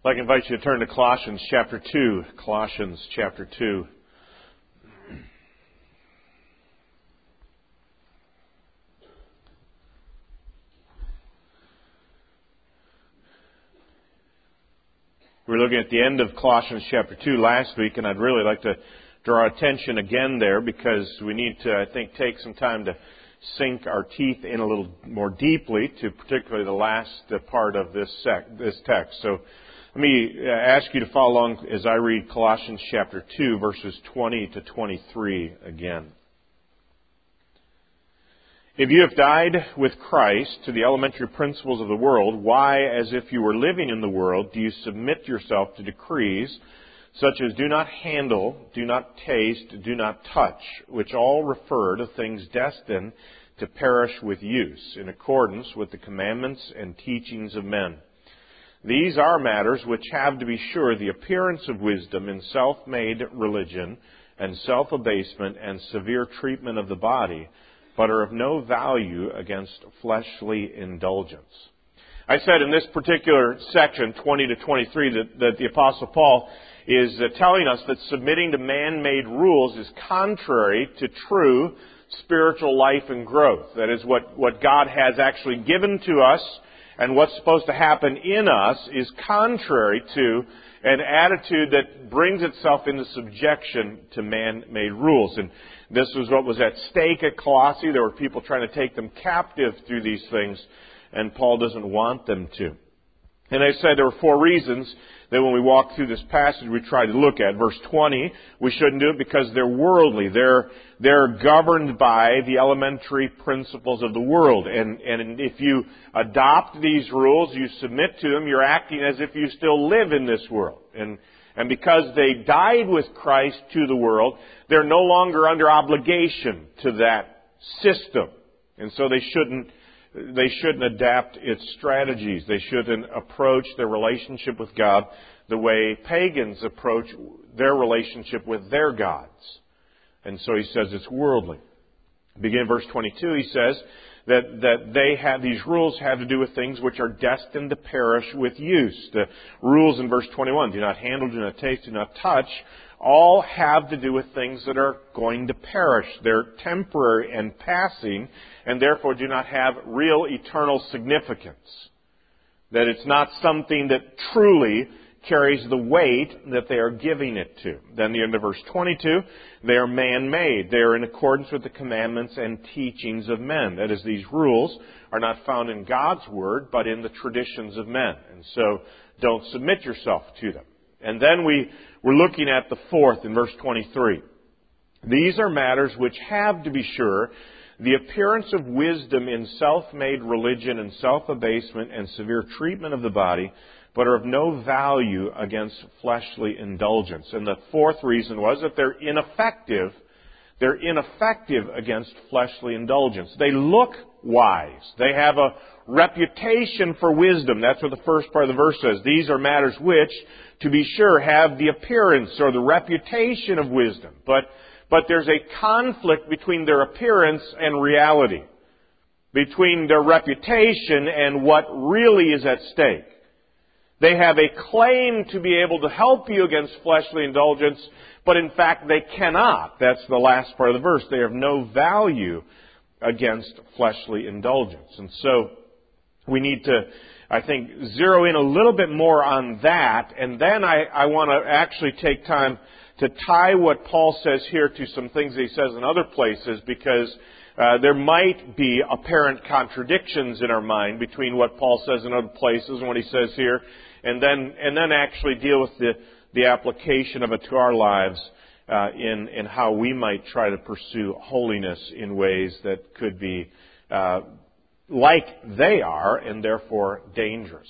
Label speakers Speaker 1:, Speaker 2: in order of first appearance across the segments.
Speaker 1: I'd like to invite you to turn to Colossians chapter 2. Colossians chapter 2. We were looking at the end of Colossians chapter 2 last week, and I'd really like to draw our attention again there because we need to, I think, take some time to sink our teeth in a little more deeply to particularly the last part of this text. So let me ask you to follow along as I read Colossians chapter 2, verses 20 to 23 again. If you have died with Christ to the elementary principles of the world, why, as if you were living in the world, do you submit yourself to decrees such as do not handle, do not taste, do not touch, which all refer to things destined to perish with use, in accordance with the commandments and teachings of men? These are matters which have, to be sure, the appearance of wisdom in self-made religion and self-abasement and severe treatment of the body, but are of no value against fleshly indulgence. I said in this particular section, 20 to 23, that the Apostle Paul is telling us that submitting to man-made rules is contrary to true spiritual life and growth. That is, what God has actually given to us and what's supposed to happen in us is contrary to an attitude that brings itself into subjection to man-made rules. And this was what was at stake at Colossae. There were people trying to take them captive through these things, and Paul doesn't want them to. And I said there were 4 reasons that when we walk through this passage we try to look at. Verse 20, we shouldn't do it because they're worldly. They're governed by the elementary principles of the world. And if you adopt these rules, you submit to them, you're acting as if you still live in this world. And because they died with Christ to the world, they're no longer under obligation to that system. And so they shouldn't adapt its strategies. They shouldn't approach their relationship with God the way pagans approach their relationship with their gods. And so he says it's worldly. Begin verse 22, he says that these rules have to do with things which are destined to perish with use. The rules in verse 21, do not handle, do not taste, do not touch, all have to do with things that are going to perish. They're temporary and passing, and therefore do not have real eternal significance. That it's not something that truly carries the weight that they are giving it to. Then the end of verse 22, they are man-made. They are in accordance with the commandments and teachings of men. That is, these rules are not found in God's Word, but in the traditions of men. And so don't submit yourself to them. And then we're looking at the 4th in verse 23. These are matters which have, to be sure, the appearance of wisdom in self-made religion and self-abasement and severe treatment of the body, but are of no value against fleshly indulgence. And the 4th reason was that they're ineffective. They're ineffective against fleshly indulgence. They look wise. They have a reputation for wisdom. That's what the first part of the verse says. These are matters which, to be sure, have the appearance or the reputation of wisdom. But there's a conflict between their appearance and reality. Between their reputation and what really is at stake. They have a claim to be able to help you against fleshly indulgence, but in fact they cannot. That's the last part of the verse. They have no value against fleshly indulgence. And so we need to, I think, zero in a little bit more on that. And then I want to actually take time to tie what Paul says here to some things that he says in other places, because there might be apparent contradictions in our mind between what Paul says in other places and what he says here, and then actually deal with the application of it to our lives in how we might try to pursue holiness in ways that could be like they are and therefore dangerous.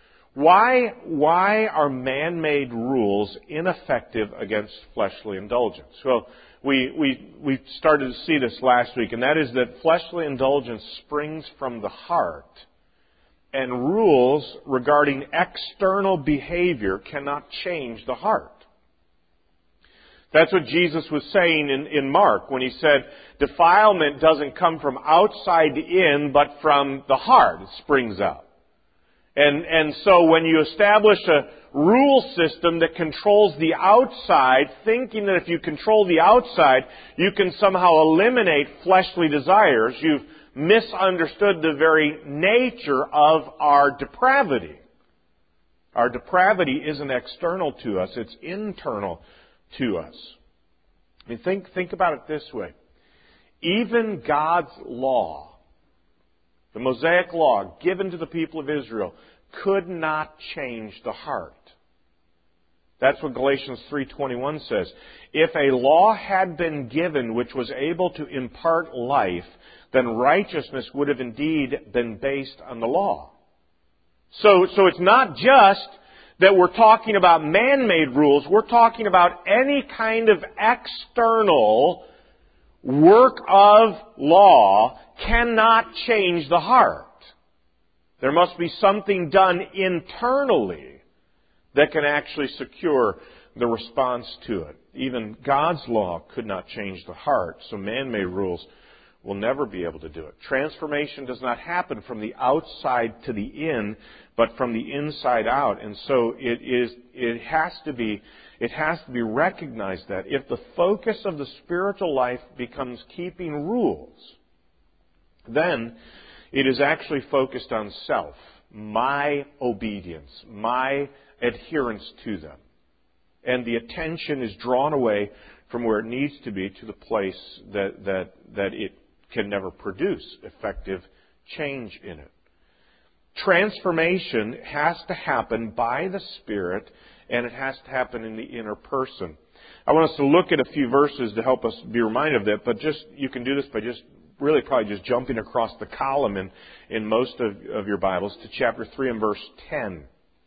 Speaker 1: Why are man-made rules ineffective against fleshly indulgence? Well, we started to see this last week, and that is that fleshly indulgence springs from the heart, and rules regarding external behavior cannot change the heart. That's what Jesus was saying in Mark when he said, defilement doesn't come from outside in, but from the heart. It springs out. And so when you establish a rule system that controls the outside, thinking that if you control the outside, you can somehow eliminate fleshly desires, you've misunderstood the very nature of our depravity. Our depravity isn't external to us, it's internal to us. I mean, think about it this way. Even God's law, the Mosaic law given to the people of Israel, could not change the heart. That's what Galatians 3:21 says. If a law had been given which was able to impart life, then righteousness would have indeed been based on the law. So it's not just that we're talking about man-made rules. We're talking about any kind of external work of law cannot change the heart. There must be something done internally that can actually secure the response to it. Even God's law could not change the heart, so man-made rules will never be able to do it. Transformation does not happen from the outside to the in, but from the inside out. And so it has to be recognized that if the focus of the spiritual life becomes keeping rules, then it is actually focused on self, my obedience, my adherence to them. And the attention is drawn away from where it needs to be to the place that it can never produce effective change in it. Transformation has to happen by the Spirit, and it has to happen in the inner person. I want us to look at a few verses to help us be reminded of that, but you can do this by really probably just jumping across the column in most of your Bibles to chapter 3 and verse 10.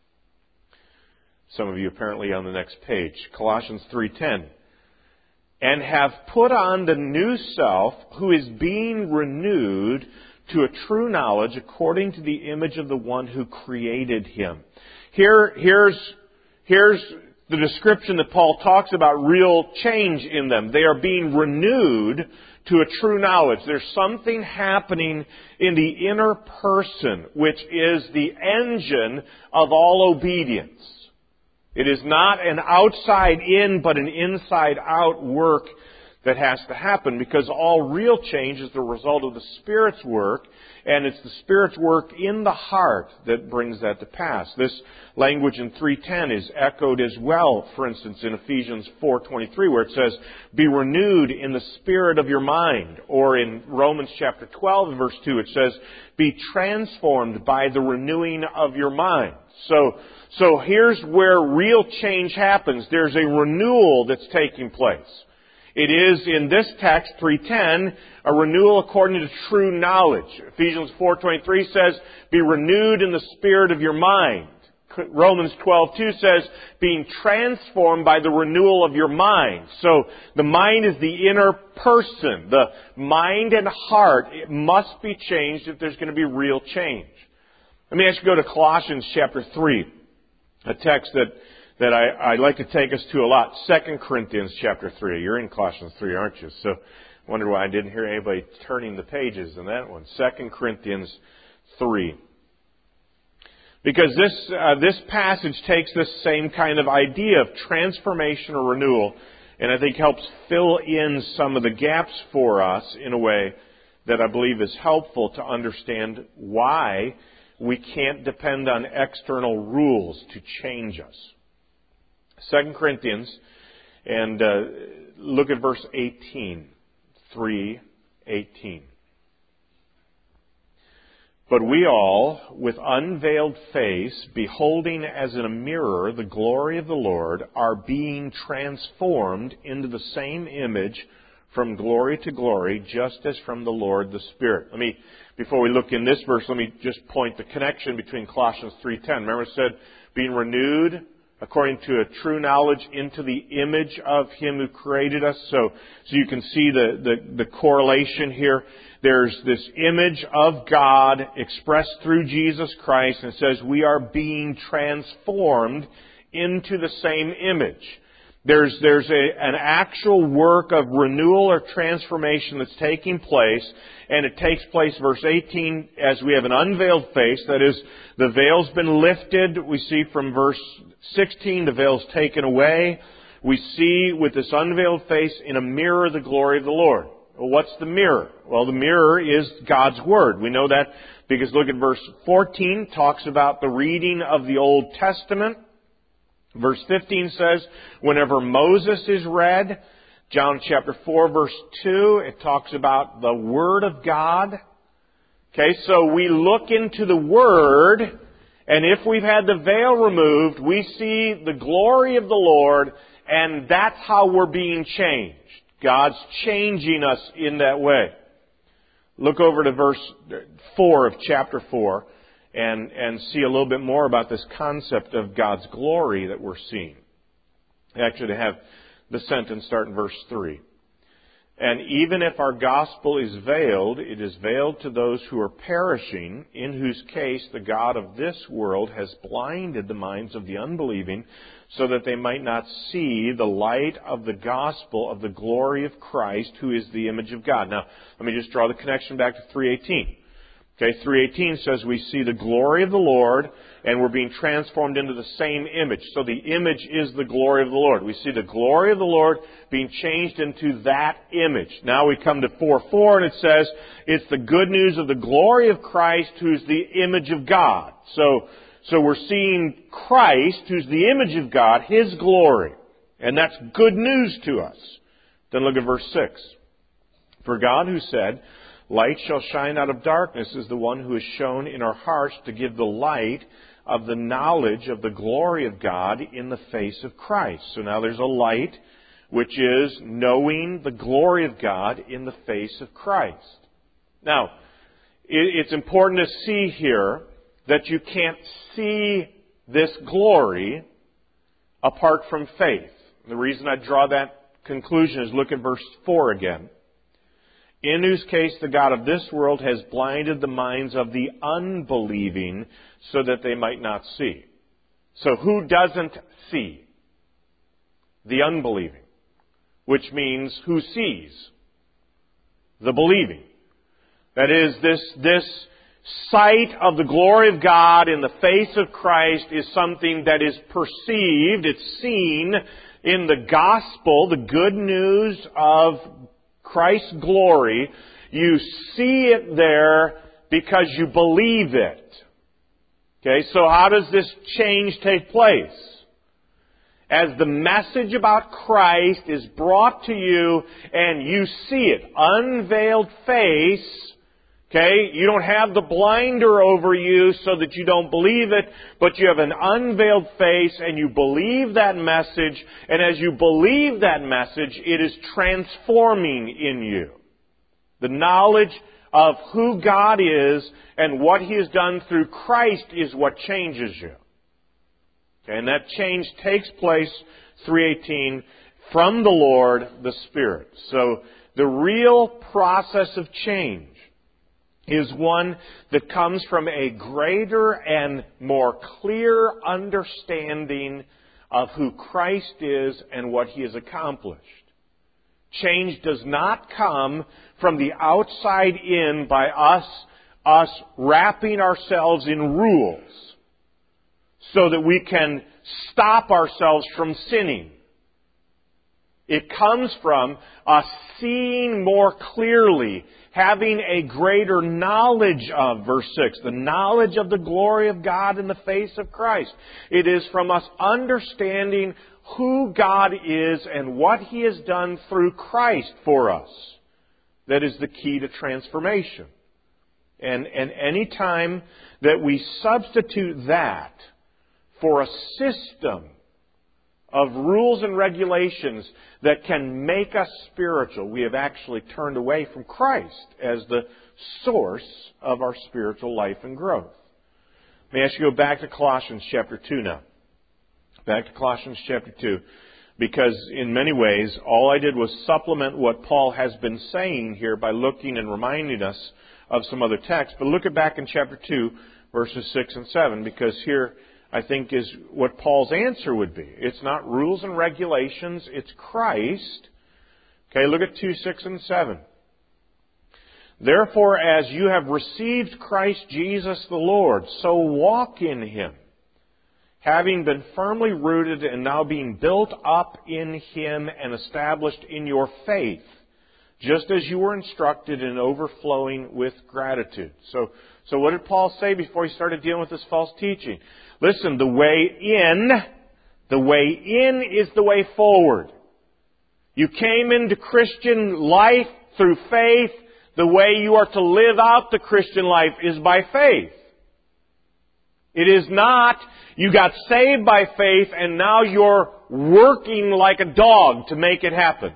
Speaker 1: Some of you apparently on the next page. Colossians 3:10. And have put on the new self, who is being renewed to a true knowledge according to the image of the one who created him. Here's the description that Paul talks about real change in them. They are being renewed to a true knowledge. There's something happening in the inner person, which is the engine of all obedience. It is not an outside in, but an inside out work that has to happen, because all real change is the result of the Spirit's work, and it's the Spirit's work in the heart that brings that to pass. This language in 3:10 is echoed as well, for instance, in Ephesians 4:23, where it says, "Be renewed in the spirit of your mind." Or in Romans chapter 12, verse 2, it says, "Be transformed by the renewing of your mind." So here's where real change happens. There's a renewal that's taking place. It is, in this text, 3:10, a renewal according to true knowledge. Ephesians 4:23 says, "Be renewed in the spirit of your mind." Romans 12:2 says, "Being transformed by the renewal of your mind." So the mind is the inner person. The mind and heart, it must be changed if there's going to be real change. Let me actually go to Colossians chapter 3, a text that I like to take us to a lot. 2 Corinthians chapter 3. You're in Colossians 3, aren't you? So I wonder why I didn't hear anybody turning the pages in that one. 2 Corinthians 3. Because this passage takes this same kind of idea of transformation or renewal, and I think helps fill in some of the gaps for us in a way that I believe is helpful to understand why we can't depend on external rules to change us. 2 Corinthians, and look at verse 18. 3:18. But we all, with unveiled face, beholding as in a mirror the glory of the Lord, are being transformed into the same image from glory to glory, just as from the Lord the Spirit. Before we look in this verse, let me just point the connection between Colossians 3:10. Remember it said, being renewed according to a true knowledge into the image of Him who created us. So you can see the correlation here. There's this image of God expressed through Jesus Christ, and it says we are being transformed into the same image. There's an actual work of renewal or transformation that's taking place, and it takes place, verse 18, as we have an unveiled face. That is, the veil's been lifted. We see from verse 16, the veil's taken away. We see with this unveiled face in a mirror the glory of the Lord. Well, what's the mirror? Well, the mirror is God's Word. We know that because look at verse 14, talks about the reading of the Old Testament. Verse 15 says, whenever Moses is read, John chapter 4, verse 2, it talks about the Word of God. Okay, so we look into the Word, and if we've had the veil removed, we see the glory of the Lord, and that's how we're being changed. God's changing us in that way. Look over to verse 4 of chapter 4 and see a little bit more about this concept of God's glory that we're seeing. Actually, to have the sentence start in verse 3. And even if our gospel is veiled, it is veiled to those who are perishing, in whose case the God of this world has blinded the minds of the unbelieving, so that they might not see the light of the gospel of the glory of Christ, who is the image of God. Now, let me just draw the connection back to 3:18. Okay, 3:18 says we see the glory of the Lord, and we're being transformed into the same image. So the image is the glory of the Lord. We see the glory of the Lord being changed into that image. Now we come to 4:4, and it says it's the good news of the glory of Christ, who's the image of God. So we're seeing Christ, who's the image of God, His glory. And that's good news to us. Then look at verse 6. For God who said, light shall shine out of darkness, is the one who has shown in our hearts to give the light of the knowledge of the glory of God in the face of Christ. So now there's a light, which is knowing the glory of God in the face of Christ. Now, it's important to see here that you can't see this glory apart from faith. The reason I draw that conclusion is look at verse 4 again. In whose case the God of this world has blinded the minds of the unbelieving so that they might not see. So who doesn't see? The unbelieving. Which means who sees? The believing. That is, this sight of the glory of God in the face of Christ is something that is perceived, it's seen in the gospel, the good news of Christ's glory. You see it there because you believe it. Okay, so how does this change take place? As the message about Christ is brought to you and you see it, unveiled face. Okay, you don't have the blinder over you so that you don't believe it, but you have an unveiled face and you believe that message, and as you believe that message, it is transforming in you. The knowledge of who God is and what He has done through Christ is what changes you. Okay, and that change takes place, 3:18, from the Lord, the Spirit. So the real process of change is one that comes from a greater and more clear understanding of who Christ is and what He has accomplished. Change does not come from the outside in by us wrapping ourselves in rules so that we can stop ourselves from sinning. It comes from us seeing more clearly, having a greater knowledge of, verse 6, the knowledge of the glory of God in the face of Christ. It is from us understanding who God is and what He has done through Christ for us that is the key to transformation. And any time that we substitute that for a system of rules and regulations that can make us spiritual, we have actually turned away from Christ as the source of our spiritual life and growth. May I ask you to go back to Colossians chapter 2 now. Back to Colossians chapter 2. Because in many ways, all I did was supplement what Paul has been saying here by looking and reminding us of some other texts. But look back in chapter 2, verses 6 and 7, because here I think, is what Paul's answer would be. It's not rules and regulations, it's Christ. Okay, look at 2, 6, and 7. Therefore, as you have received Christ Jesus the Lord, so walk in Him, having been firmly rooted and now being built up in Him and established in your faith, just as you were instructed and overflowing with gratitude. So what did Paul say before he started dealing with this false teaching? Listen, the way in is the way forward. You came into Christian life through faith. The way you are to live out the Christian life is by faith. It is not, you got saved by faith and now you're working like a dog to make it happen.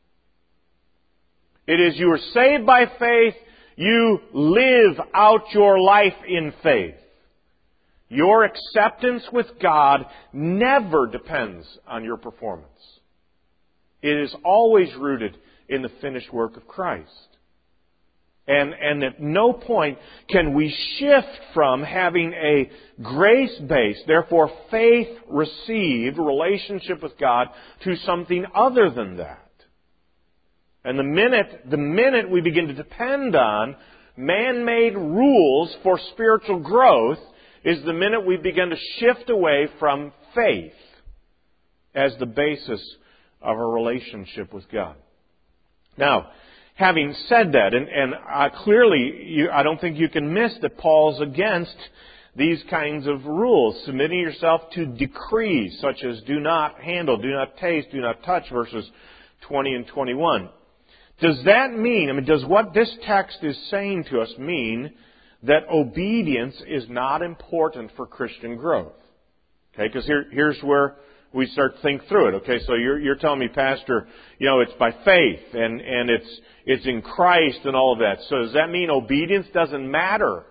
Speaker 1: It is, you are saved by faith, you live out your life in faith. Your acceptance with God never depends on your performance. It is always rooted in the finished work of Christ. And at no point can we shift from having a grace-based, therefore faith-received relationship with God to something other than that. And the minute we begin to depend on man-made rules for spiritual growth is the minute we begin to shift away from faith as the basis of our relationship with God. Now, having said that, and clearly, I don't think you can miss that Paul's against these kinds of rules, submitting yourself to decrees such as do not handle, do not taste, do not touch, verses 20 and 21. Does that mean, does what this text is saying to us mean that obedience is not important for Christian growth? Okay, because here's where we start to think through it. Okay, so you're telling me, Pastor, it's by faith and it's in Christ and all of that. So does that mean obedience doesn't matter?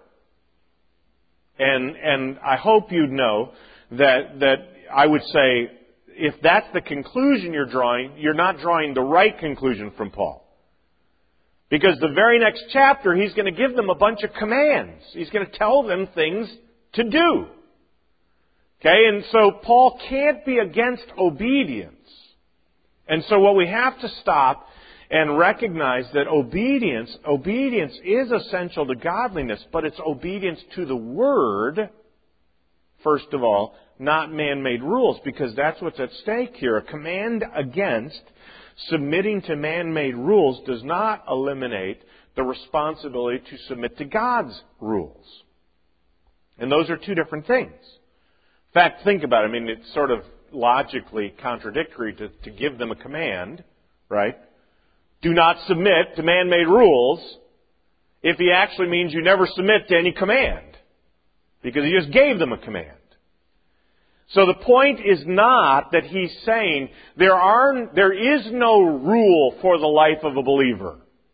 Speaker 1: And I hope you'd know that I would say, if that's the conclusion you're drawing, you're not drawing the right conclusion from Paul. Because the very next chapter, he's going to give them a bunch of commands. He's going to tell them things to do. Okay, and so Paul can't be against obedience. And so what we have to stop and recognize that obedience is essential to godliness, but it's obedience to the Word, first of all, not man-made rules, because that's what's at stake here. A command against submitting to man-made rules does not eliminate the responsibility to submit to God's rules. And those are two different things. In fact, think about it. It's sort of logically contradictory to give them a command, right? Do not submit to man-made rules if he actually means you never submit to any command. Because he just gave them a command. So the point is not that he's saying there is no rule for the life of a believer.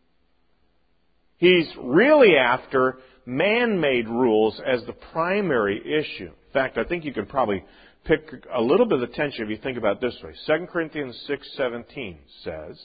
Speaker 1: He's really after man-made rules as the primary issue. In fact, I think you can probably pick a little bit of attention if you think about it this way. 2 Corinthians 6:17 says,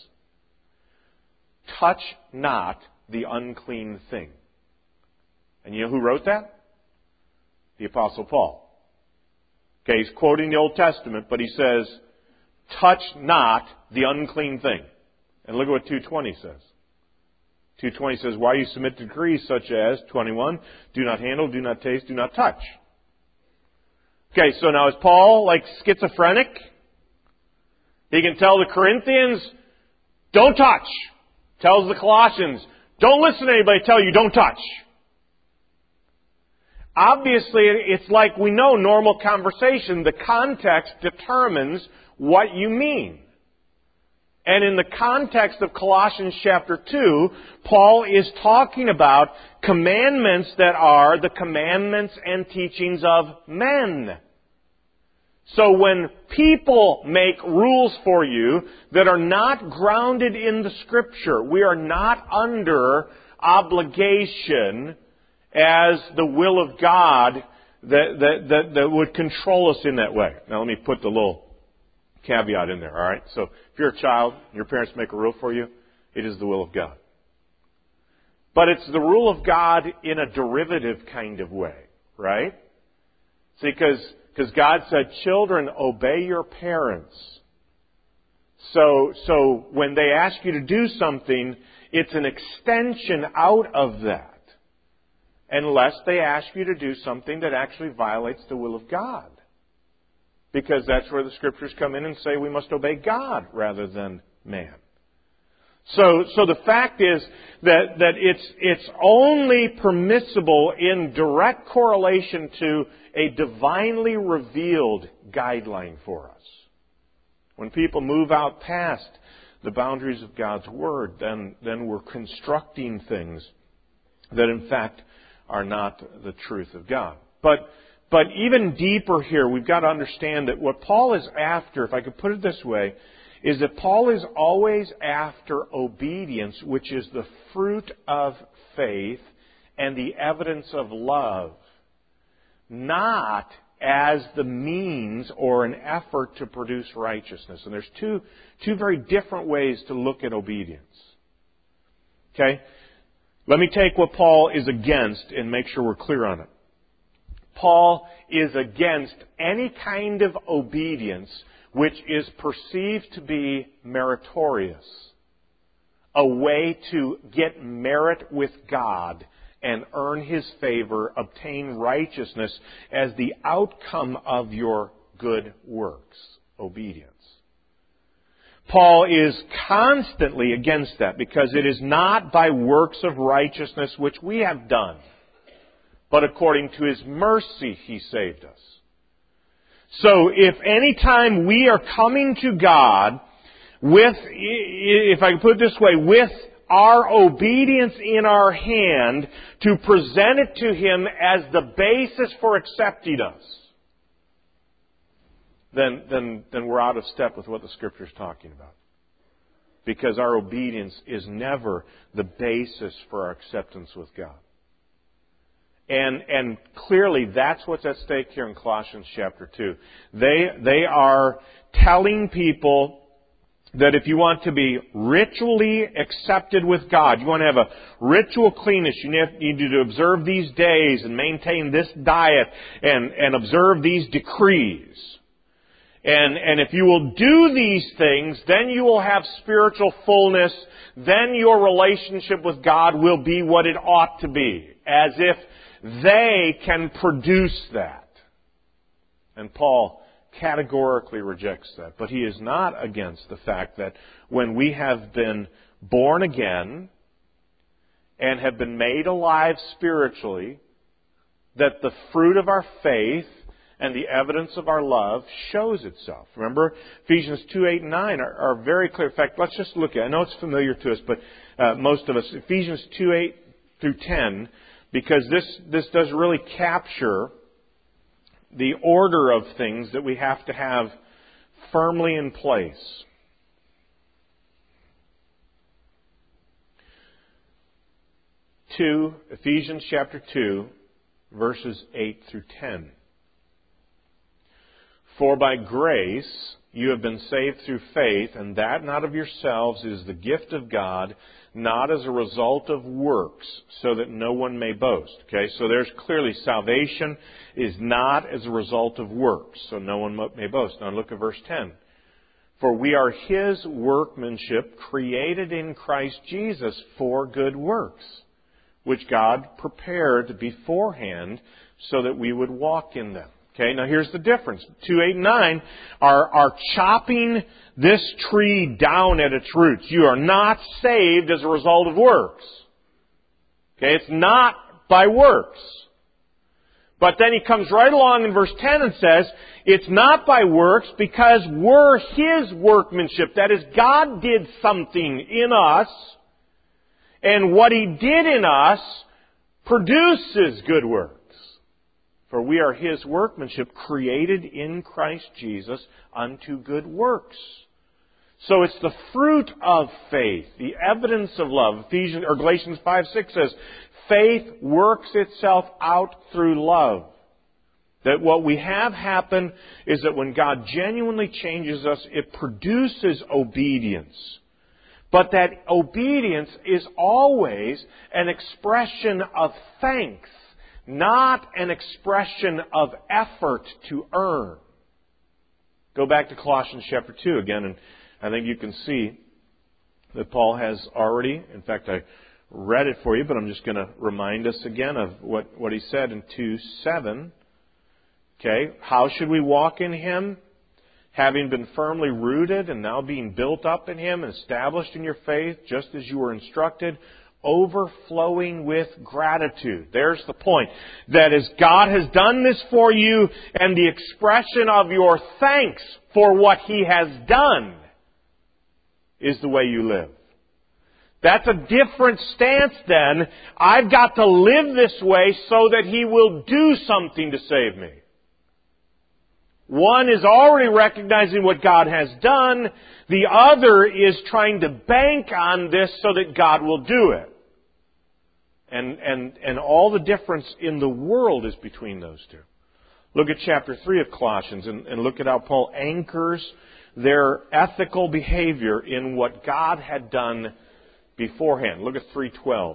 Speaker 1: touch not the unclean thing. And you know who wrote that? The Apostle Paul. Okay, he's quoting the Old Testament, but he says, touch not the unclean thing. And look at what 2:20 says. 2:20 says, why you submit to decrees such as, 21, do not handle, do not taste, do not touch. Okay, so now is Paul like schizophrenic? He can tell the Corinthians, don't touch. Tells the Colossians, don't listen to anybody tell you don't touch. Obviously, it's like we know normal conversation. The context determines what you mean. And in the context of Colossians chapter 2, Paul is talking about commandments that are the commandments and teachings of men. So when people make rules for you that are not grounded in the Scripture, we are not under obligation as the will of God that would control us in that way. Now let me put the little caveat in there, all right? So if you're a child, your parents make a rule for you, it is the will of God. But it's the rule of God in a derivative kind of way, right? See, because Because God said, children, obey your parents. So when they ask you to do something, it's an extension out of that. Unless they ask you to do something that actually violates the will of God. Because that's where the Scriptures come in and say we must obey God rather than man. So the fact is that it's only permissible in direct correlation to a divinely revealed guideline for us. When people move out past the boundaries of God's Word, then we're constructing things that in fact are not the truth of God. But even deeper here, we've got to understand that what Paul is after, if I could put it this way, is that Paul is always after obedience, which is the fruit of faith and the evidence of love, not as the means or an effort to produce righteousness. And there's two very different ways to look at obedience. Okay? Let me take what Paul is against and make sure we're clear on it. Paul is against any kind of obedience which is perceived to be meritorious, a way to get merit with God and earn His favor, obtain righteousness as the outcome of your good works, obedience. Paul is constantly against that because it is not by works of righteousness which we have done, but according to His mercy He saved us. So if any time we are coming to God with, if I can put it this way, with our obedience in our hand to present it to Him as the basis for accepting us, then we're out of step with what the Scripture is talking about. Because our obedience is never the basis for our acceptance with God. And clearly that's what's at stake here in Colossians chapter 2. They are telling people that if you want to be ritually accepted with God, you want to have a ritual cleanness, you need to observe these days and maintain this diet and observe these decrees. And if you will do these things, then you will have spiritual fullness. Then your relationship with God will be what it ought to be, as if they can produce that. And Paul categorically rejects that. But he is not against the fact that when we have been born again and have been made alive spiritually, that the fruit of our faith and the evidence of our love shows itself. Remember, Ephesians 2, 8, and 9 are very clear. In fact, let's just look at it. I know it's familiar to us, but most of us, Ephesians 2, 8 through 10, because this does really capture the order of things that we have to have firmly in place. Ephesians chapter 2, verses 8 through 10. For by grace you have been saved through faith, and that not of yourselves, it is the gift of God, not as a result of works, so that no one may boast. Okay, so there's clearly salvation is not as a result of works, so no one may boast. Now look at verse 10. For we are His workmanship, created in Christ Jesus for good works, which God prepared beforehand so that we would walk in them. Okay, now here's the difference. 2, 8, and 9 are chopping this tree down at its roots. You are not saved as a result of works. Okay, it's not by works. But then he comes right along in verse 10 and says, it's not by works because we're His workmanship. That is, God did something in us, and what He did in us produces good works. For we are His workmanship, created in Christ Jesus unto good works. So it's the fruit of faith, the evidence of love. Galatians 5:6 says, faith works itself out through love. That what we have happen is that when God genuinely changes us, it produces obedience. But that obedience is always an expression of thanks, not an expression of effort to earn. Go back to Colossians chapter 2 again, and I think you can see that Paul has already, in fact, I read it for you, but I'm just going to remind us again of what he said in 2:7. Okay, how should we walk in Him? Having been firmly rooted and now being built up in Him and established in your faith, just as you were instructed, overflowing with gratitude. There's the point. That is, God has done this for you, and the expression of your thanks for what He has done is the way you live. That's a different stance then. I've got to live this way so that He will do something to save me. One is already recognizing what God has done. The other is trying to bank on this so that God will do it. And all the difference in the world is between those two. Look at chapter 3 of Colossians and look at how Paul anchors their ethical behavior in what God had done beforehand. Look at 3:12.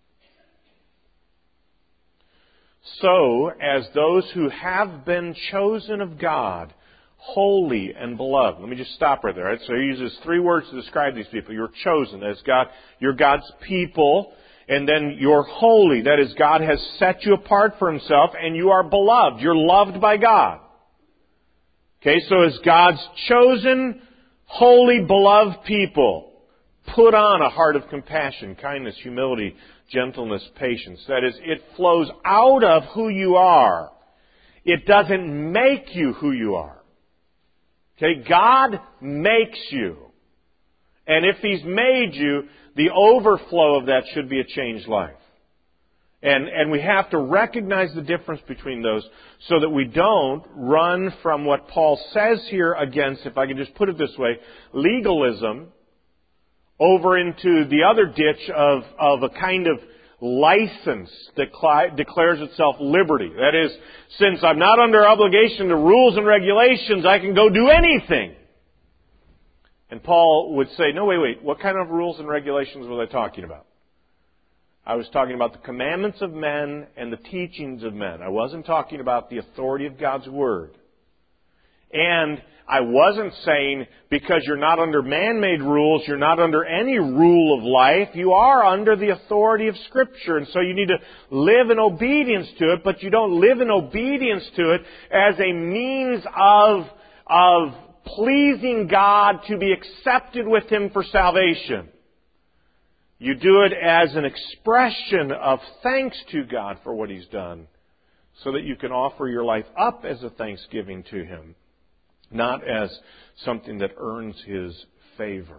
Speaker 1: So, as those who have been chosen of God, holy and beloved. Let me just stop right there. Right? So he uses 3 words to describe these people. You're chosen as God. You're God's people. And then you're holy. That is, God has set you apart for Himself. And you are beloved. You're loved by God. Okay, so as God's chosen, holy, beloved people, put on a heart of compassion, kindness, humility, gentleness, patience. That is, it flows out of who you are. It doesn't make you who you are. Okay, God makes you. And if He's made you, the overflow of that should be a changed life. And we have to recognize the difference between those so that we don't run from what Paul says here against, if I can just put it this way, legalism, over into the other ditch of a kind of license that declares itself liberty. That is, since I'm not under obligation to rules and regulations, I can go do anything. And Paul would say, no, wait, what kind of rules and regulations was I talking about? I was talking about the commandments of men and the teachings of men. I wasn't talking about the authority of God's Word. And I wasn't saying because you're not under man-made rules, you're not under any rule of life, you are under the authority of Scripture. And so you need to live in obedience to it, but you don't live in obedience to it as a means of pleasing God to be accepted with Him for salvation. You do it as an expression of thanks to God for what He's done, so that you can offer your life up as a thanksgiving to Him, not as something that earns His favor.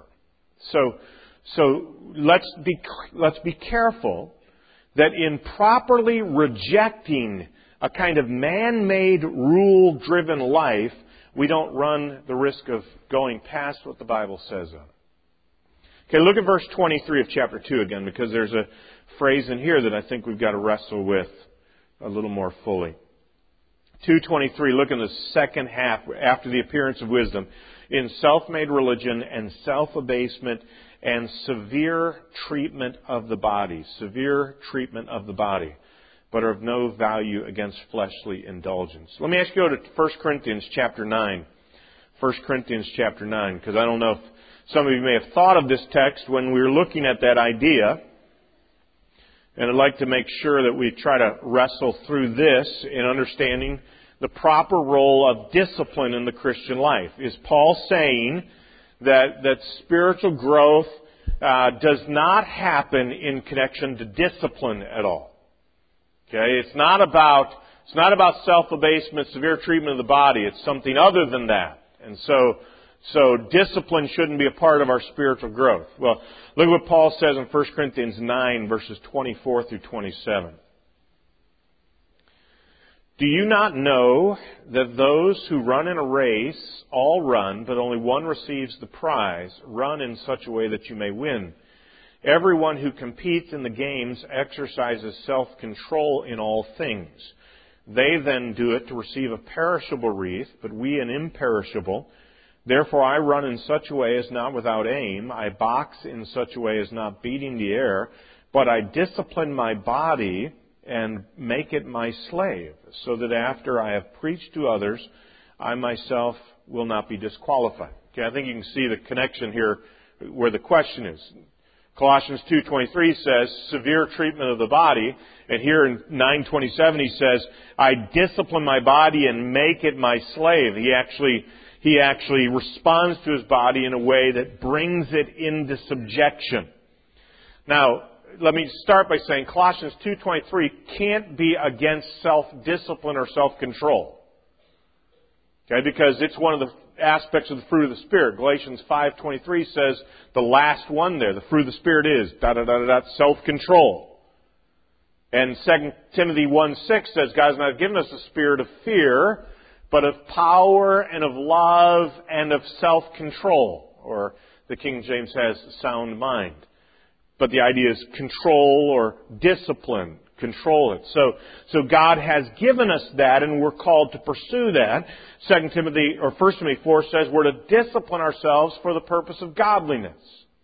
Speaker 1: So let's be careful that in properly rejecting a kind of man-made, rule-driven life, we don't run the risk of going past what the Bible says on it. Okay, look at verse 23 of chapter 2 again, because there's a phrase in here that I think we've got to wrestle with a little more fully. 2:23, look in the second half, after the appearance of wisdom, in self-made religion and self-abasement and severe treatment of the body. Severe treatment of the body, but are of no value against fleshly indulgence. Let me ask you to go to 1 Corinthians chapter 9. 1 Corinthians chapter 9, because I don't know if some of you may have thought of this text when we were looking at that idea. And I'd like to make sure that we try to wrestle through this in understanding the proper role of discipline in the Christian life. Is Paul saying that spiritual growth does not happen in connection to discipline at all? Okay, it's not about self-abasement, severe treatment of the body. It's something other than that. And so discipline shouldn't be a part of our spiritual growth. Well, look at what Paul says in 1 Corinthians 9, verses 24 through 27. Do you not know that those who run in a race all run, but only one receives the prize? Run in such a way that you may win. Everyone who competes in the games exercises self-control in all things. They then do it to receive a perishable wreath, but we an imperishable. Therefore I run in such a way as not without aim. I box in such a way as not beating the air. But I discipline my body and make it my slave, so that after I have preached to others, I myself will not be disqualified. Okay, I think you can see the connection here where the question is. Colossians 2:23 says severe treatment of the body, and here in 9:27 he says, I discipline my body and make it my slave. He actually responds to his body in a way that brings it into subjection. Now, let me start by saying Colossians 2:23 can't be against self-discipline or self-control. Okay, because it's one of the aspects of the fruit of the Spirit. Galatians 5:23 says the last one there, the fruit of the Spirit is self-control. And 2 Timothy 1:6 says God has not given us a spirit of fear, but of power and of love and of self-control. Or the King James has sound mind. But the idea is control or discipline. Control it. So God has given us that, and we're called to pursue that. 1 Timothy 4 says we're to discipline ourselves for the purpose of godliness.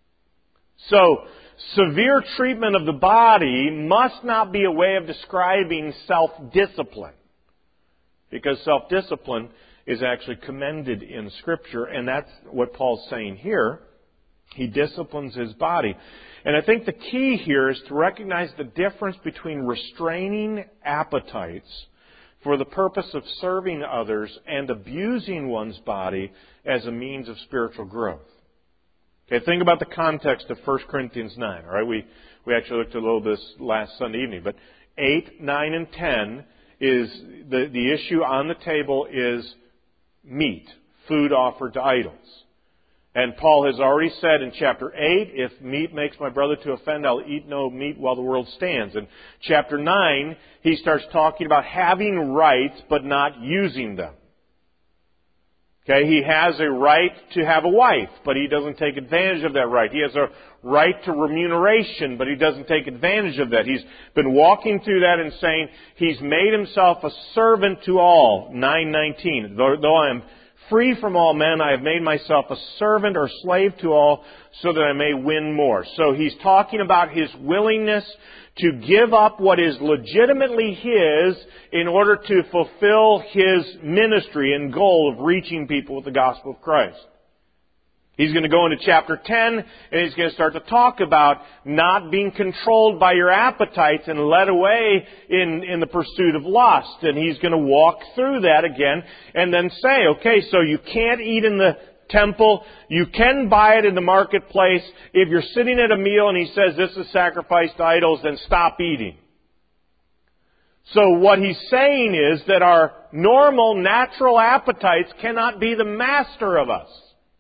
Speaker 1: So, severe treatment of the body must not be a way of describing self-discipline. Because self-discipline is actually commended in Scripture, and that's what Paul's saying here. He disciplines his body. And I think the key here is to recognize the difference between restraining appetites for the purpose of serving others and abusing one's body as a means of spiritual growth. Okay, think about the context of 1 Corinthians 9. All right, we actually looked at a little bit this last Sunday evening, but 8, 9, and 10 is the issue on the table is meat, food offered to idols. And Paul has already said in chapter 8, if meat makes my brother to offend, I'll eat no meat while the world stands. In chapter 9, he starts talking about having rights but not using them. Okay, he has a right to have a wife, but he doesn't take advantage of that right. He has a right to remuneration, but he doesn't take advantage of that. He's been walking through that and saying he's made himself a servant to all. 9:19. Though I am free from all men, I have made myself a servant or slave to all so that I may win more. So he's talking about his willingness to give up what is legitimately his in order to fulfill his ministry and goal of reaching people with the gospel of Christ. He's going to go into chapter 10 and he's going to start to talk about not being controlled by your appetites and led away in the pursuit of lust. And he's going to walk through that again and then say, okay, so you can't eat in the temple. You can buy it in the marketplace. If you're sitting at a meal and he says this is sacrificed to idols, then stop eating. So what he's saying is that our normal, natural appetites cannot be the master of us.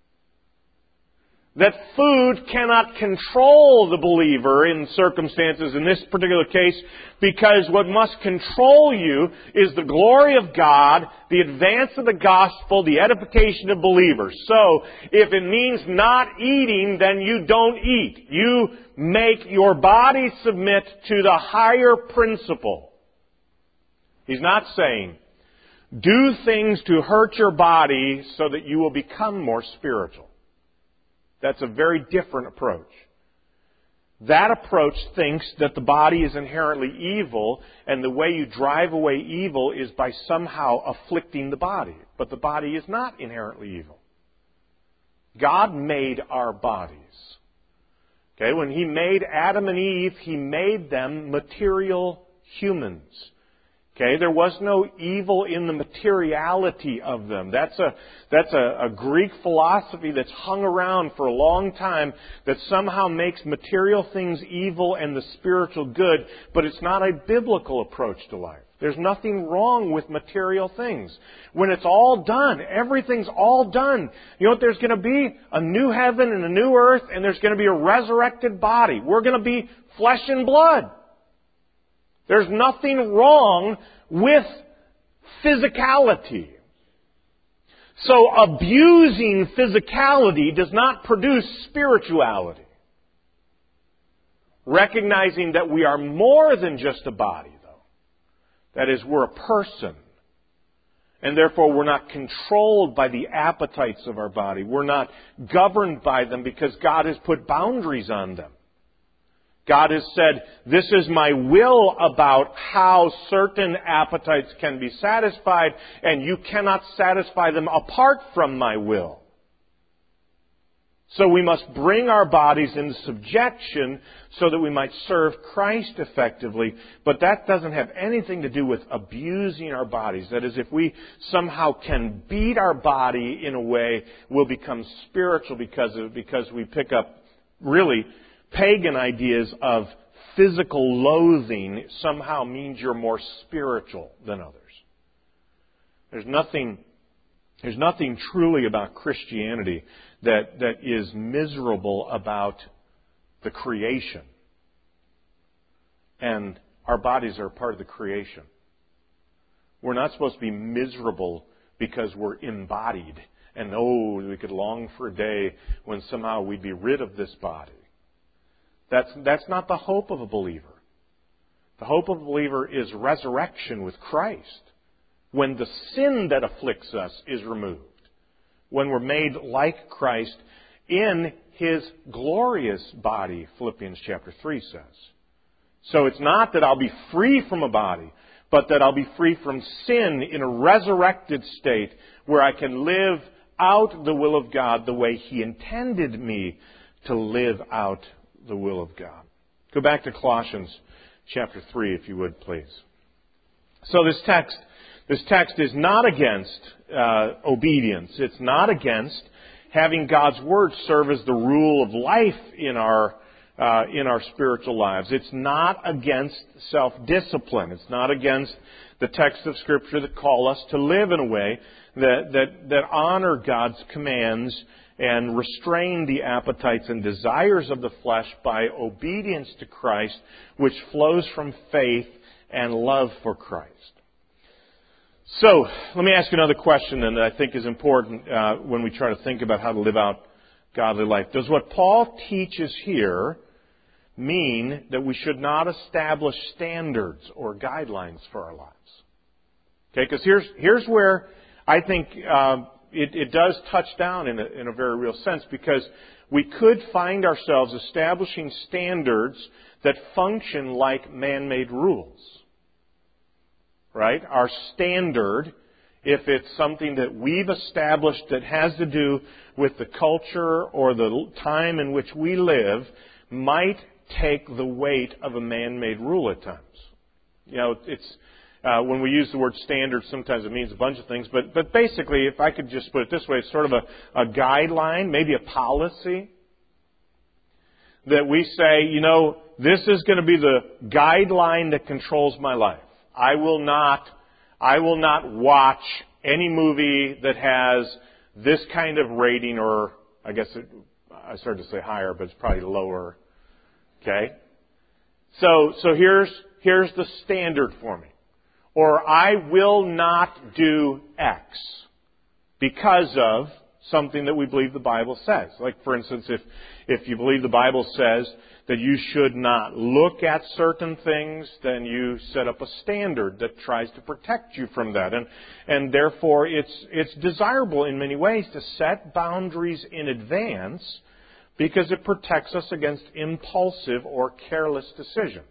Speaker 1: That food cannot control the believer in circumstances in this particular case, because what must control you is the glory of God, the advance of the gospel, the edification of believers. So, if it means not eating, then you don't eat. You make your body submit to the higher principle. He's not saying, do things to hurt your body so that you will become more spiritual. That's a very different approach. That approach thinks that the body is inherently evil, and the way you drive away evil is by somehow afflicting the body. But the body is not inherently evil. God made our bodies. Okay, when He made Adam and Eve, He made them material humans. Okay, there was no evil in the materiality of them. That's a Greek philosophy that's hung around for a long time that somehow makes material things evil and the spiritual good, but it's not a biblical approach to life. There's nothing wrong with material things. When it's all done, everything's all done. You know what? There's going to be a new heaven and a new earth, and there's going to be a resurrected body. We're going to be flesh and blood. There's nothing wrong with physicality. So abusing physicality does not produce spirituality. Recognizing that we are more than just a body, though. That is, we're a person. And therefore we're not controlled by the appetites of our body. We're not governed by them because God has put boundaries on them. God has said, this is my will about how certain appetites can be satisfied, and you cannot satisfy them apart from my will. So we must bring our bodies into subjection so that we might serve Christ effectively. But that doesn't have anything to do with abusing our bodies. That is, if we somehow can beat our body in a way, we'll become spiritual because of it, because we pick up really pagan ideas of physical loathing somehow means you're more spiritual than others. There's nothing truly about Christianity that is miserable about the creation. And our bodies are part of the creation. We're not supposed to be miserable because we're embodied. And we could long for a day when somehow we'd be rid of this body. That's not the hope of a believer. The hope of a believer is resurrection with Christ, when the sin that afflicts us is removed, when we're made like Christ in His glorious body, Philippians chapter 3 says. So it's not that I'll be free from a body, but that I'll be free from sin in a resurrected state where I can live out the will of God the way He intended me to live out the will of God. Go back to Colossians chapter 3, if you would, please. So this text is not against obedience. It's not against having God's Word serve as the rule of life in our spiritual lives. It's not against self-discipline. It's not against the texts of Scripture that call us to live in a way that honor God's commands and restrain the appetites and desires of the flesh by obedience to Christ, which flows from faith and love for Christ. So, let me ask you another question then that I think is important when we try to think about how to live out godly life. Does what Paul teaches here mean that we should not establish standards or guidelines for our lives? Okay, because here's where I think it does touch down in a very real sense, because we could find ourselves establishing standards that function like man-made rules. Right? Our standard, if it's something that we've established that has to do with the culture or the time in which we live, might take the weight of a man-made rule at times. You know, it's when we use the word standard, sometimes it means a bunch of things, but basically, if I could just put it this way, it's sort of a guideline, maybe a policy, that we say, you know, this is going to be the guideline that controls my life. I will not watch any movie that has this kind of rating, or I guess I started to say higher, but it's probably lower. Okay? So here's the standard for me. Or I will not do X because of something that we believe the Bible says. Like, for instance, if you believe the Bible says that you should not look at certain things, then you set up a standard that tries to protect you from that. And therefore, it's desirable in many ways to set boundaries in advance because it protects us against impulsive or careless decisions.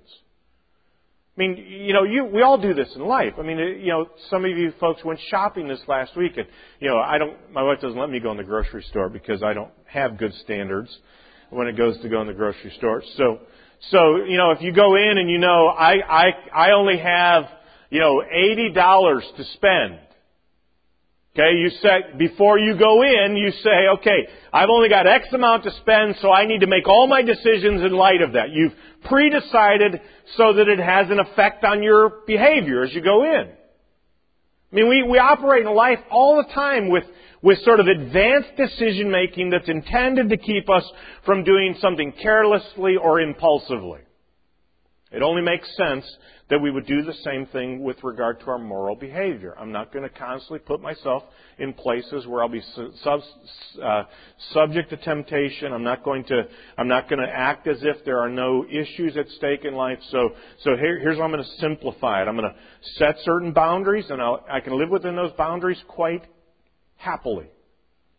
Speaker 1: I mean, you know, we all do this in life. I mean, you know, some of you folks went shopping this last week, and you know, my wife doesn't let me go in the grocery store because I don't have good standards when it goes to go in the grocery store. So you know, if you go in and you know, I only have, you know, $80 to spend. Okay, you say, before you go in, you say, okay, I've only got X amount to spend, so I need to make all my decisions in light of that. You've pre-decided so that it has an effect on your behavior as you go in. I mean, we operate in life all the time with sort of advanced decision making that's intended to keep us from doing something carelessly or impulsively. It only makes sense that we would do the same thing with regard to our moral behavior. I'm not going to constantly put myself in places where I'll be subject to temptation. I'm not going to act as if there are no issues at stake in life. So here's how I'm going to simplify it. I'm going to set certain boundaries, and I can live within those boundaries quite happily.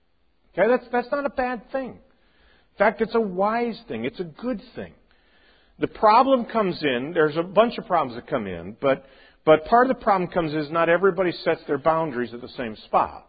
Speaker 1: Okay, that's not a bad thing. In fact, it's a wise thing. It's a good thing. the problem comes in, there's a bunch of problems that come in, but part of the problem comes is not everybody sets their boundaries at the same spot.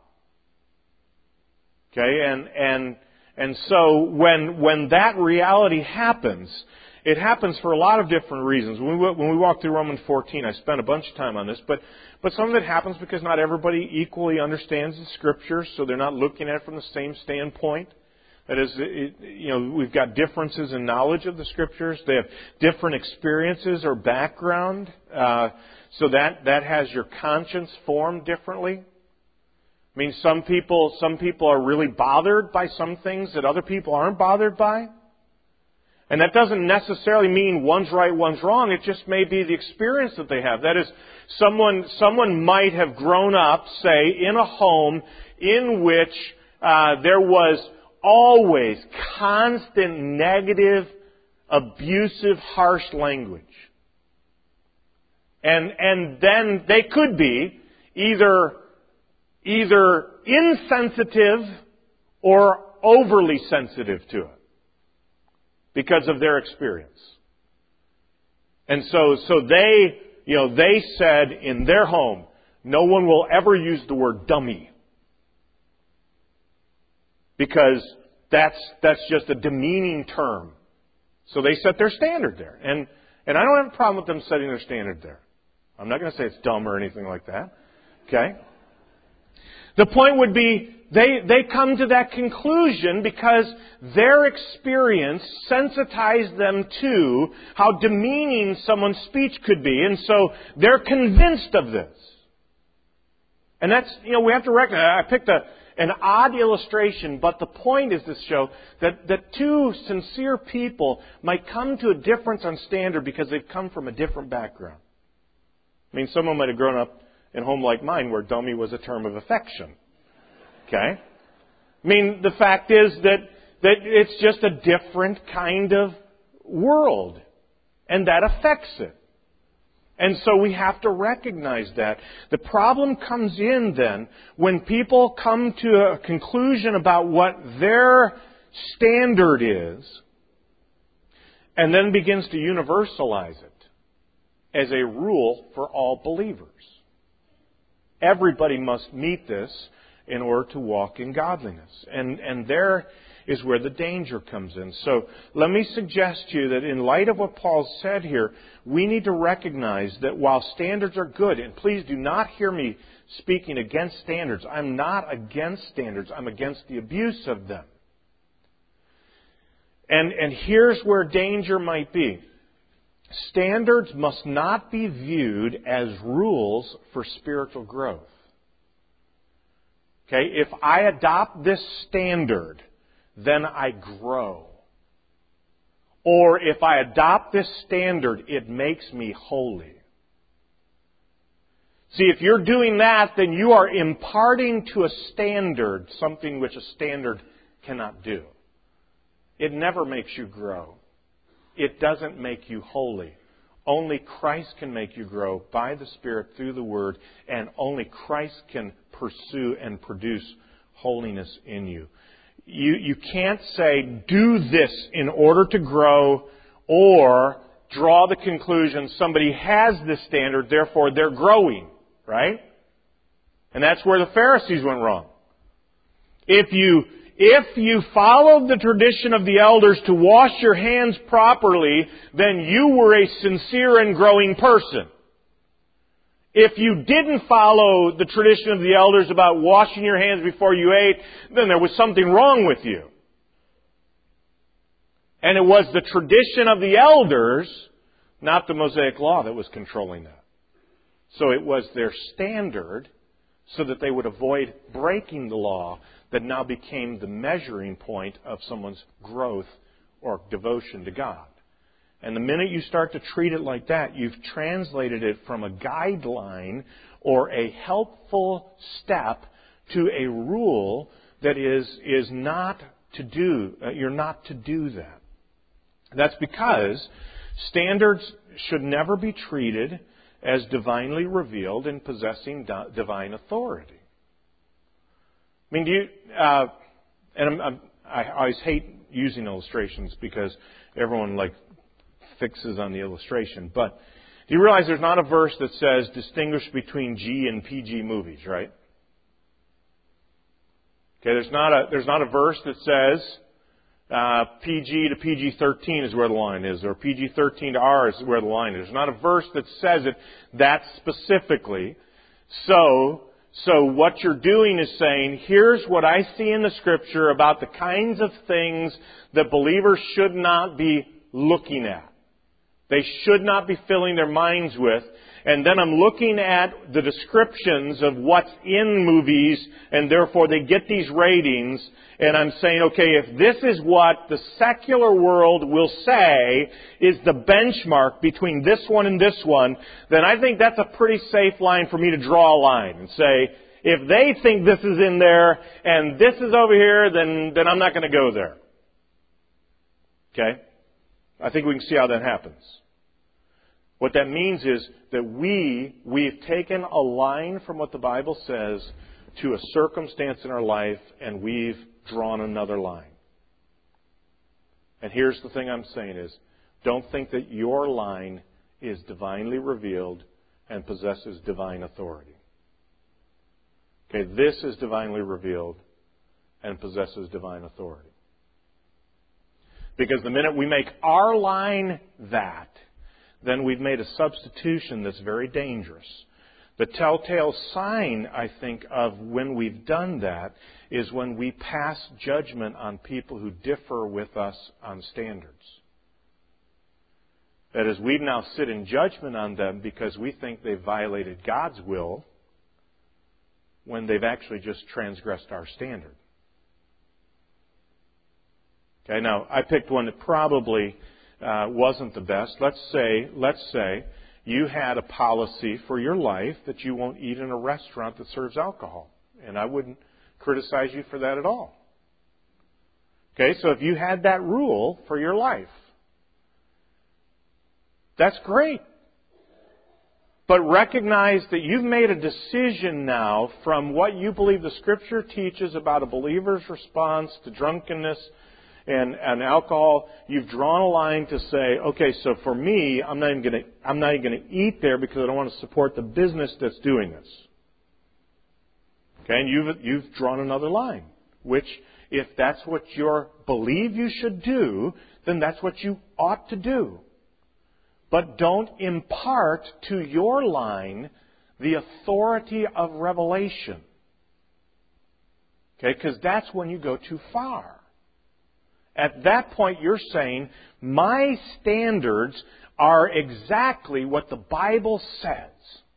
Speaker 1: Okay, and so when that reality happens, it happens for a lot of different reasons. When we walk through Romans 14, I spent a bunch of time on this, but some of it happens because not everybody equally understands the Scriptures, so they're not looking at it from the same standpoint. That is, we've got differences in knowledge of the Scriptures. They have different experiences or background, so that has your conscience formed differently. I mean, some people are really bothered by some things that other people aren't bothered by. And that doesn't necessarily mean one's right, one's wrong. It just may be the experience that they have. That is, someone might have grown up, say, in a home in which there was always constant negative, abusive, harsh language. And then they could be either insensitive or overly sensitive to it because of their experience. And so they said in their home, no one will ever use the word dummy. Because that's just a demeaning term. So they set their standard there. And I don't have a problem with them setting their standard there. I'm not going to say it's dumb or anything like that. Okay? The point would be they come to that conclusion because their experience sensitized them to how demeaning someone's speech could be. And so they're convinced of this. And that's, we have to recognize, I picked an odd illustration, but the point is to show that two sincere people might come to a difference on standard because they've come from a different background. I mean, someone might have grown up in a home like mine where dummy was a term of affection. Okay? I mean, the fact is that it's just a different kind of world, and that affects it. And so we have to recognize that. The problem comes in then when people come to a conclusion about what their standard is and then begins to universalize it as a rule for all believers. Everybody must meet this in order to walk in godliness. And there is where the danger comes in. So let me suggest to you that in light of what Paul said here, we need to recognize that while standards are good, and please do not hear me speaking against standards. I'm not against standards. I'm against the abuse of them. And here's where danger might be. Standards must not be viewed as rules for spiritual growth. Okay, if I adopt this standard, then I grow. Or if I adopt this standard, it makes me holy. See, if you're doing that, then you are imparting to a standard something which a standard cannot do. It never makes you grow. It doesn't make you holy. Only Christ can make you grow by the Spirit through the Word, and only Christ can pursue and produce holiness in you. You can't say, do this in order to grow, or draw the conclusion somebody has this standard, therefore they're growing, right? And that's where the Pharisees went wrong. If you followed the tradition of the elders to wash your hands properly, then you were a sincere and growing person. If you didn't follow the tradition of the elders about washing your hands before you ate, then there was something wrong with you. And it was the tradition of the elders, not the Mosaic law, that was controlling that. So it was their standard, so that they would avoid breaking the law, that now became the measuring point of someone's growth or devotion to God. And the minute you start to treat it like that, you've translated it from a guideline or a helpful step to a rule that is not to do. You're not to do that. That's because standards should never be treated as divinely revealed and possessing divine authority. I mean, I always hate using illustrations because everyone fixes on the illustration. But do you realize there's not a verse that says distinguish between G and PG movies, right? Okay, there's not a verse that says PG to PG-13 is where the line is, or PG-13 to R is where the line is. There's not a verse that says it that specifically. So what you're doing is saying, here's what I see in the Scripture about the kinds of things that believers should not be looking at. They should not be filling their minds with. And then I'm looking at the descriptions of what's in movies, and therefore they get these ratings, and I'm saying, okay, if this is what the secular world will say is the benchmark between this one and this one, then I think that's a pretty safe line for me to draw a line and say, if they think this is in there and this is over here, then I'm not going to go there. Okay? I think we can see how that happens. What that means is that we've taken a line from what the Bible says to a circumstance in our life, and we've drawn another line. And here's the thing I'm saying is, don't think that your line is divinely revealed and possesses divine authority. Okay, this is divinely revealed and possesses divine authority. Because the minute we make our line that, then we've made a substitution that's very dangerous. The telltale sign, I think, of when we've done that is when we pass judgment on people who differ with us on standards. That is, we now sit in judgment on them because we think they've violated God's will when they've actually just transgressed our standard. Okay, now, I picked one that probably wasn't the best. Let's say you had a policy for your life that you won't eat in a restaurant that serves alcohol. And I wouldn't criticize you for that at all. Okay, so if you had that rule for your life, that's great. But recognize that you've made a decision now from what you believe the Scripture teaches about a believer's response to drunkenness and alcohol. You've drawn a line to say, okay, so for me, I'm not even going to eat there because I don't want to support the business that's doing this. Okay, and you've drawn another line, which if that's what you believe you should do, then that's what you ought to do. But don't impart to your line the authority of revelation. Okay, because that's when you go too far. At that point, you're saying, my standards are exactly what the Bible says.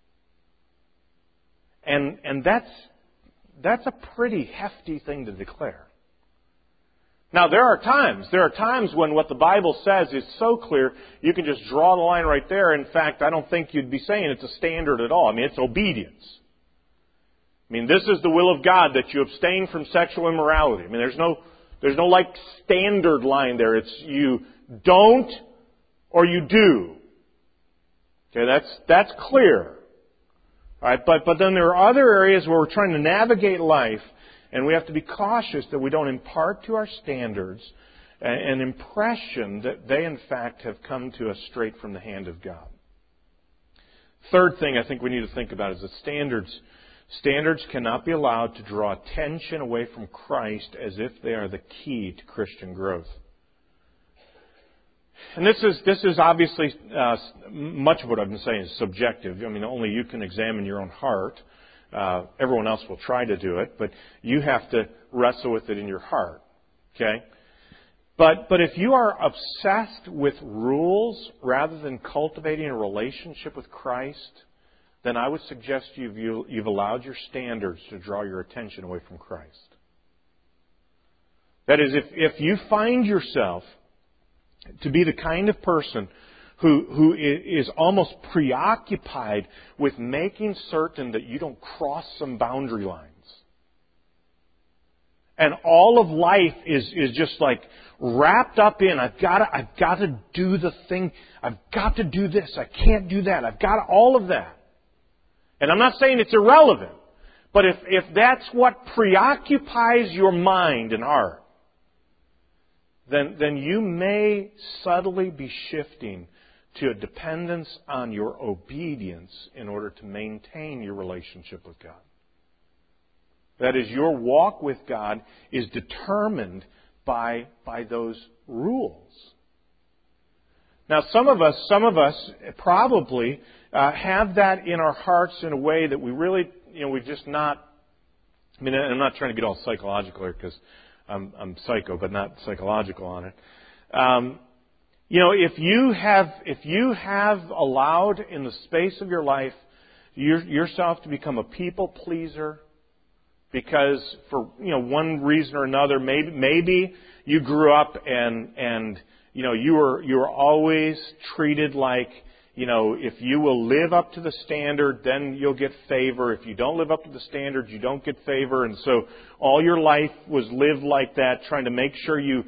Speaker 1: And that's a pretty hefty thing to declare. Now, there are times when what the Bible says is so clear, you can just draw the line right there. In fact, I don't think you'd be saying it's a standard at all. I mean, it's obedience. I mean, this is the will of God, that you abstain from sexual immorality. I mean, there's no like standard line there. It's you don't or you do. Okay, that's clear. All right, but then there are other areas where we're trying to navigate life, and we have to be cautious that we don't impart to our standards an impression that they in fact have come to us straight from the hand of God. Third thing I think we need to think about is that standards cannot be allowed to draw attention away from Christ as if they are the key to Christian growth. And this is obviously much of what I've been saying is subjective. I mean, only you can examine your own heart. Everyone else will try to do it, but you have to wrestle with it in your heart. Okay? But if you are obsessed with rules rather than cultivating a relationship with Christ, then I would suggest you've allowed your standards to draw your attention away from Christ. That is, if you find yourself to be the kind of person who is almost preoccupied with making certain that you don't cross some boundary lines, and all of life is just like wrapped up in, I've got to do the thing, I've got to do this, I can't do that, I've got all of that. And I'm not saying it's irrelevant, but if that's what preoccupies your mind and heart, then you may subtly be shifting to a dependence on your obedience in order to maintain your relationship with God. That is, your walk with God is determined by those rules. Now, some of us probably have that in our hearts in a way that we really, we've just not. I mean, I'm not trying to get all psychological here because I'm psycho, but not psychological on it. If you have allowed in the space of your life yourself to become a people pleaser, because for one reason or another, maybe you grew up and you were always treated like, if you will live up to the standard, then you'll get favor. If you don't live up to the standard, you don't get favor. And so all your life was lived like that, trying to make sure you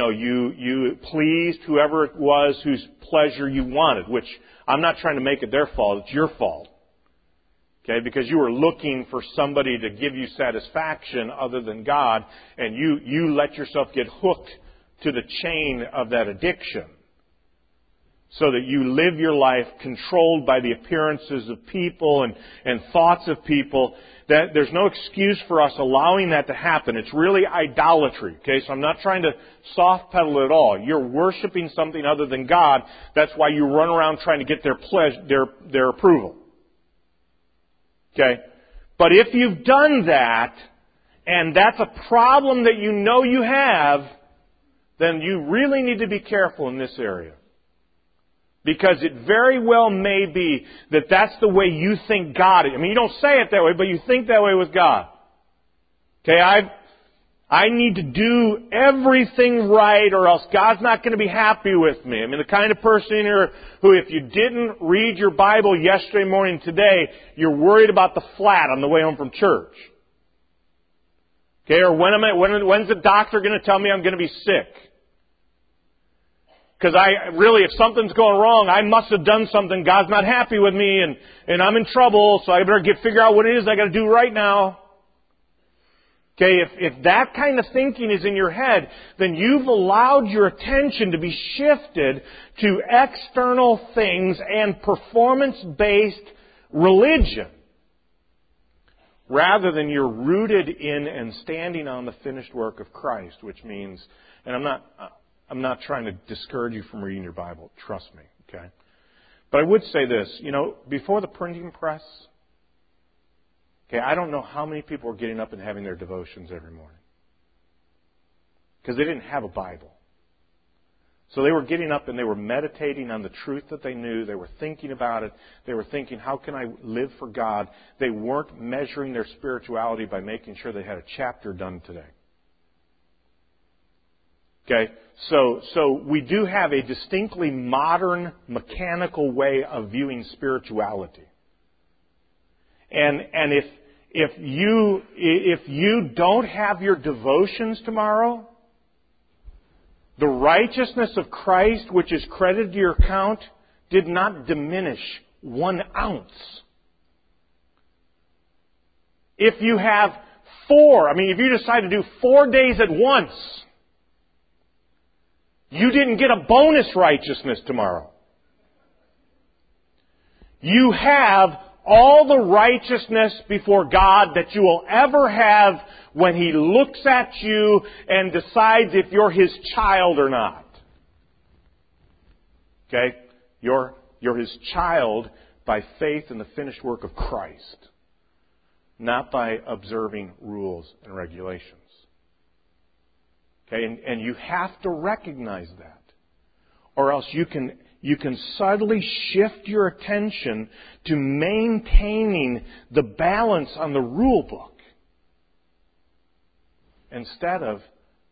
Speaker 1: pleased whoever it was whose pleasure you wanted, which I'm not trying to make it their fault. It's your fault. Okay, because you were looking for somebody to give you satisfaction other than God, and you let yourself get hooked to the chain of that addiction, so that you live your life controlled by the appearances of people and thoughts of people. That there's no excuse for us allowing that to happen. It's really idolatry. Okay, so I'm not trying to soft pedal it at all. You're worshiping something other than God. That's why you run around trying to get their approval. Okay? But if you've done that, and that's a problem that you have, then you really need to be careful in this area. Because it very well may be that that's the way you think God is. I mean, you don't say it that way, but you think that way with God. Okay, I need to do everything right or else God's not going to be happy with me. I mean, the kind of person here who, if you didn't read your Bible yesterday morning, today, you're worried about the flat on the way home from church. Okay, or when's the doctor going to tell me I'm going to be sick? Because if something's going wrong, I must have done something. God's not happy with me and I'm in trouble, so I better figure out what it is I got to do right now. Okay, if that kind of thinking is in your head, then you've allowed your attention to be shifted to external things and performance-based religion, rather than you're rooted in and standing on the finished work of Christ, which means, and I'm not trying to discourage you from reading your Bible, trust me, okay? But I would say this, before the printing press, okay, I don't know how many people were getting up and having their devotions every morning. Because they didn't have a Bible. So they were getting up and they were meditating on the truth that they knew. They were thinking about it. They were thinking, how can I live for God? They weren't measuring their spirituality by making sure they had a chapter done today. Okay, so we do have a distinctly modern, mechanical way of viewing spirituality. And if you don't have your devotions tomorrow, the righteousness of Christ, which is credited to your account, did not diminish 1 ounce. If you have if you decide to do 4 days at once, you didn't get a bonus righteousness tomorrow. You have all the righteousness before God that you will ever have when He looks at you and decides if you're His child or not. Okay? You're His child by faith in the finished work of Christ, not by observing rules and regulations. Okay? And you have to recognize that, or else you can subtly shift your attention to maintaining the balance on the rule book instead of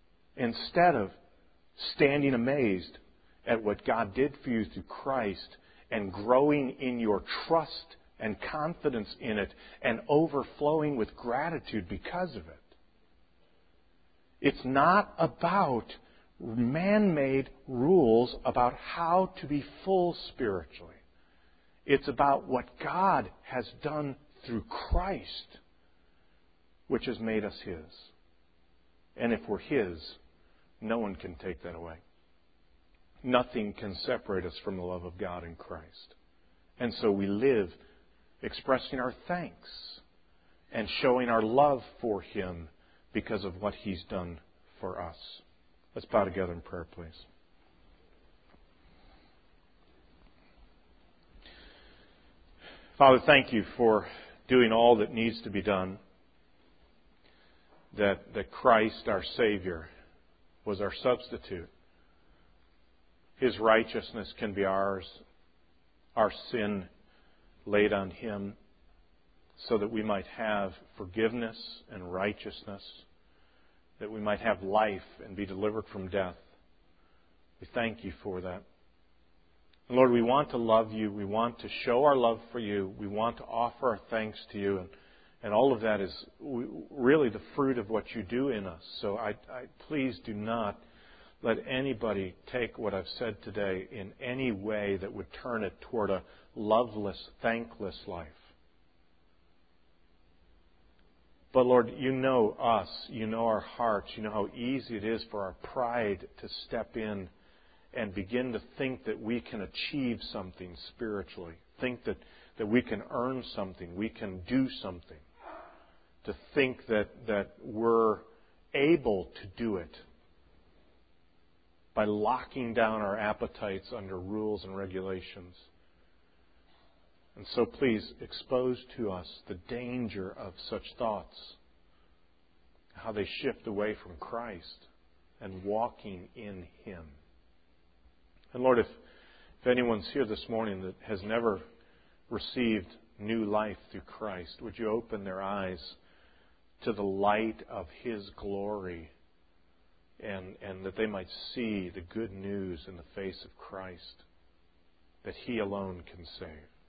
Speaker 1: standing amazed at what God did for you through Christ and growing in your trust and confidence in it and overflowing with gratitude because of it. It's not about man-made rules about how to be full spiritually. It's about what God has done through Christ, which has made us His. And if we're His, no one can take that away. nothing can separate us from the love of God in Christ. And so we live expressing our thanks and showing our love for Him because of what He's done for us. Let's bow together in prayer, please. Father, thank You for doing all that needs to be done. That Christ, our Savior, was our substitute. His righteousness can be ours, our sin laid on Him, so that we might have forgiveness and righteousness, that we might have life and be delivered from death. We thank You for that. And Lord, we want to love You. We want to show our love for You. We want to offer our thanks to You. And all of that is really the fruit of what You do in us. So I please do not let anybody take what I've said today in any way that would turn it toward a loveless, thankless life. But Lord, You know us. You know our hearts. You know how easy it is for our pride to step in and begin to think that we can achieve something spiritually. Think that we can earn something. We can do something. To think that we're able to do it by locking down our appetites under rules and regulations. And so please expose to us the danger of such thoughts, how they shift away from Christ and walking in Him. And Lord, if anyone's here this morning that has never received new life through Christ, would You open their eyes to the light of His glory, and that they might see the good news in the face of Christ, that He alone can save.